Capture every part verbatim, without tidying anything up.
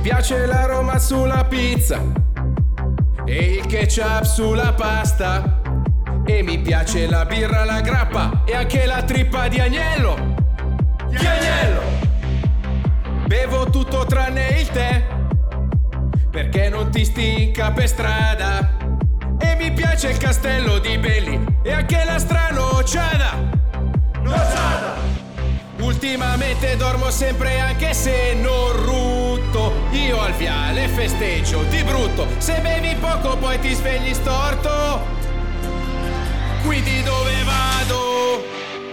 piace l'aroma sulla pizza e il ketchup sulla pasta. E mi piace la birra alla grappa e anche la trippa di agnello. Di agnello! Bevo tutto tranne il tè, perché non ti stinca per strada. E mi piace il castello di Belli e anche la stranociada. Nociada! Ultimamente dormo sempre anche se non rutto. Io al viale festeggio di brutto. Se bevi poco poi ti svegli storto. Quindi dove vado?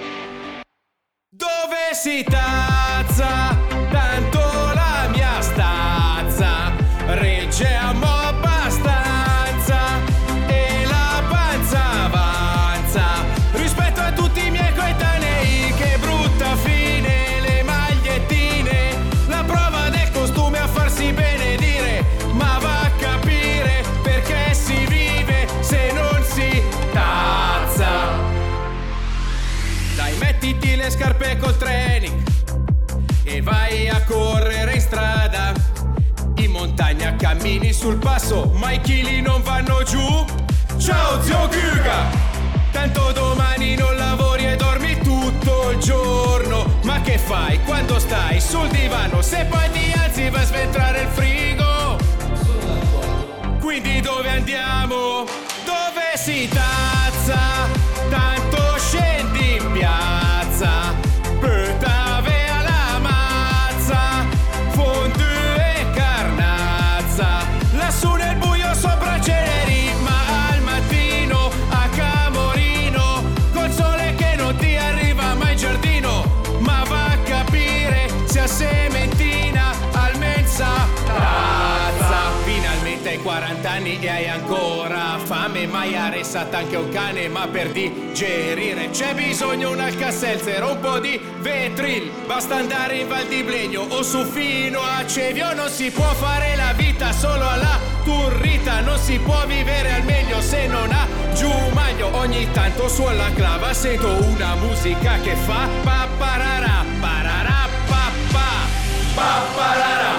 Dove si tazza? Tanto la mia stazza regge a mo' abbastanza e la panza avanza rispetto a tutti i miei coetanei. Che brutta fine, le magliettine, la prova del costume a farsi benedire. Ma va a capire perché si vive se non si tazza. Dai, mettiti le scarpe col training e vai a correre in strada. In montagna cammini sul passo, ma i chili non vanno giù. Ciao zio Guga! Tanto domani non lavori e dormi tutto il giorno. Ma che fai quando stai sul divano? Se poi ti alzi vai a sventrare il frigo. Quindi dove andiamo? Dove si tazza? Tanto scendi in piazza. Petave alla mazza, fondue e carnazza. Lassù nel buio sopra Ceneri, ma al mattino a Camorino, col sole che non ti arriva mai in giardino. Ma va a capire se a Sementina al mensa tazza. Finalmente hai quaranta anni e hai ancora fame, mai arrestato anche un cane, ma per digerire c'è bisogno un Alka-Seltzer, un po' di Vetril. Basta andare in Val di Blegno o su fino a Cevio. Non si può fare la vita solo alla turrita, non si può vivere al meglio se non ha giumaglio. Ogni tanto sulla clava sento una musica che fa pa pararà pararà pa pa pa pararà